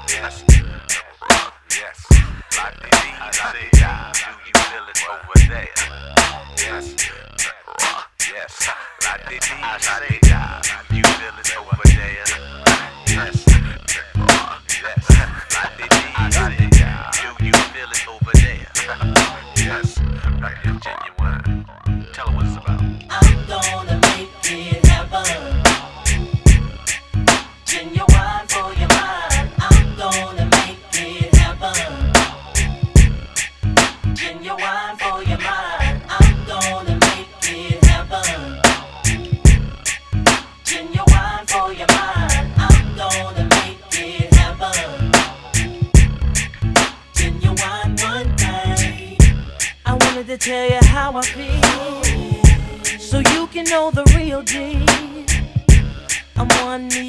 Yes. Yes. Like the D, do you feel it over there? Yes. Yes. Like the D, do you feel it over there? Yes. Yes. Like the D, do you feel it over there? Yes. Like the genuine. Tell her what it's about. I'm gonna make it happen. Genuine for your mind. I'm gonna make it happen. Genuine for your mind. I'm gonna make it happen. Genuine for your mind. I'm gonna make it happen. Genuine one day. I wanted to tell you how I feel, so you can know the real deal. I'm one